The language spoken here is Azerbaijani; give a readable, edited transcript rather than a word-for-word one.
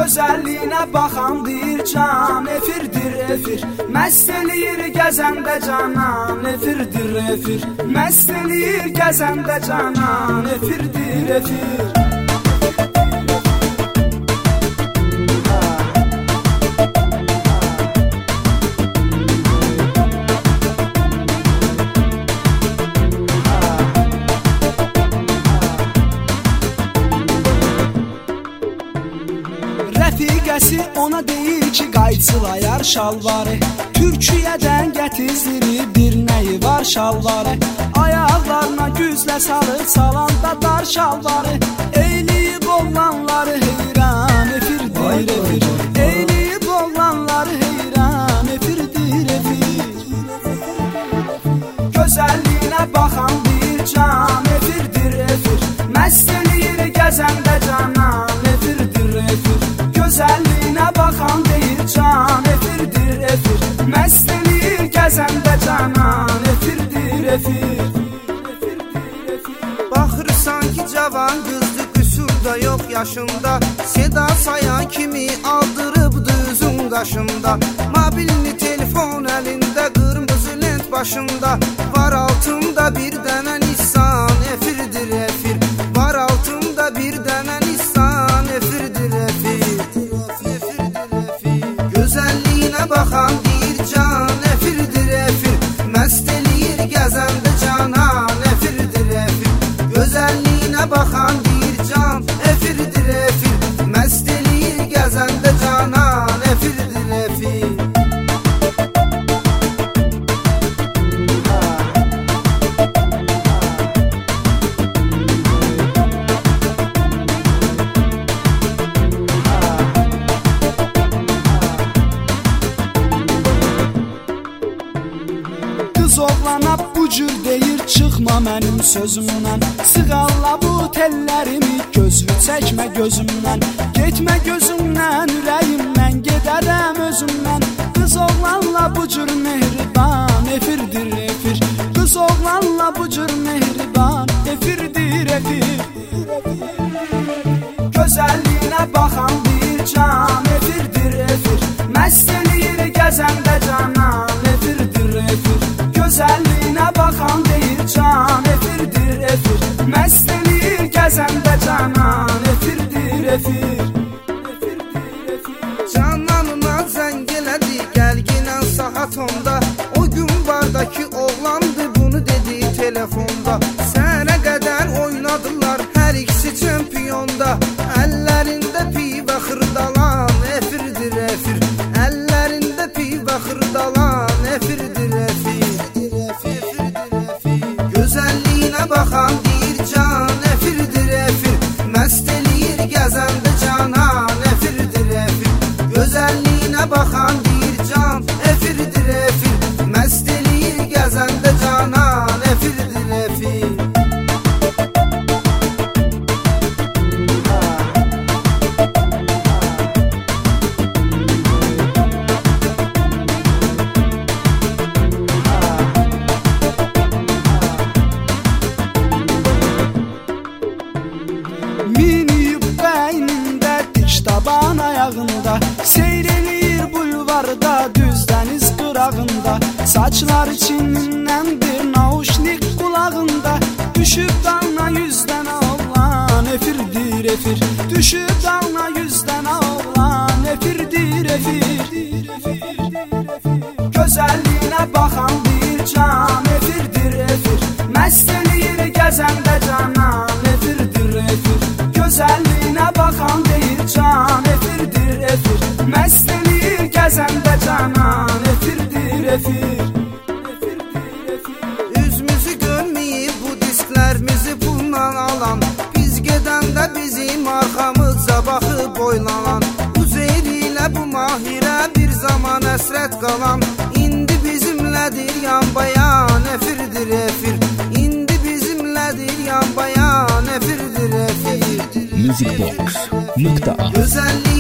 Gözəlliyinə baxan deyir can, efirdir efir. Məst eləyir gəzəndə canan, efirdir efir. Məst eləyir gəzəndə canan, efirdir efir. Rəfiqəsi ona deyir ki, qayçılayar şalvarı. Türkiyədən gətizdirir bir nəyi var şalvarı. Ayaqlarına güzlə salıb salanda dar şalvarı. Eyliyib oğlanları heyran, efirdir efir. Eyliyib oğlanları heyran, efirdir efir. Gözəlliyinə baxan deyir can, efirdir efir. Məst eləyir gəzəndə canan, efirdir efir. Gözəlliyinə baxan deyir can, efirdir efir. Məst eləyir gəzəndə canan, efirdir efir. Baxırsan ki cavan qızdı, qüsur da yox yaşında. Seda sayan kimi aldırıbdı üzün qaşında. Mobilni telefon əlində, qırmızı lent başında. Var altında bir dənə Nissan, efirdir efir. Var altında bir dənə Nissan, efirdir efir. Gözəlliyinə baxan deyir can, efirdir efir. Məst eləyir gəzəndə canan, efirdir efir. Gözəlliyinə baxan deyir can, efirdir efir. Məst eləyir gəzəndə canan, efirdir efir. Qız oğlana bu cür deyir, çıxma mənim sözümdən. Sığalla bu tellərimi, gözlü çəkmə gözümdən. Getmə gözümdən, ürəyimdən, gedərəm özümdən. Qız oğlanla bu cür mehriban, efirdir efir. Qız oğlanla bu cür mehriban, efirdir efir. Gözəlliyinə baxan deyir can, efirdir efir. Məst eləyir gəzəndə canan, efirdir efir. Gözəlliyinə baxan deyir can, efirdir efir. Məst eləyir gəzəndə canan, efirdir efir. Cananına zəng elədi, gəlginən saat 10-da. O gün bardakı oğlandı, bunu dedi telefonda. Sənə qədər oynadılar, hər ikisi çempionda. Əllərində pivə xırdalan, efirdir efir. Əllərində pivə xırdalan, efirdir efir. Gözəlliyinə baxan deyir can, efirdir efir. Məst eləyir gəzəndə canan, efirdir efir. Gözəlliyinə baxan deyir can, efirdir efir. Məst eləyir gəzəndə canan, efirdir efir. Miniyib bəynində, diş taban ayağında. Seyr eləyir bulvarda, düz dəniz qırağında. Saçlar içindəndir, nauşnik qulağında. Düşüb dalına 100 dənə oğlan, efirdir efir. Düşüb dalına 100 dənə oğlan, efirdir efir. Gözəlliyinə baxan deyir can, efirdir efir. Məst eləyir gəzəndə canan, efirdir efir. Gözəlliyinə baxan deyir can, efirdir efir. Məst eləyir gəzəndə canan, efirdir efir. Üzümüzü görməyib bu disklərimizi pulla alan. Biz gedəndə bizim arxamızca baxıb oylanan. Uzeyr ilə bu Mahirə bir zaman əsrət qalan. İndi bizimlədir yan bayan, efirdir efir. İndi bizimlədir yan bayan, efirdir efir. Musicbox.a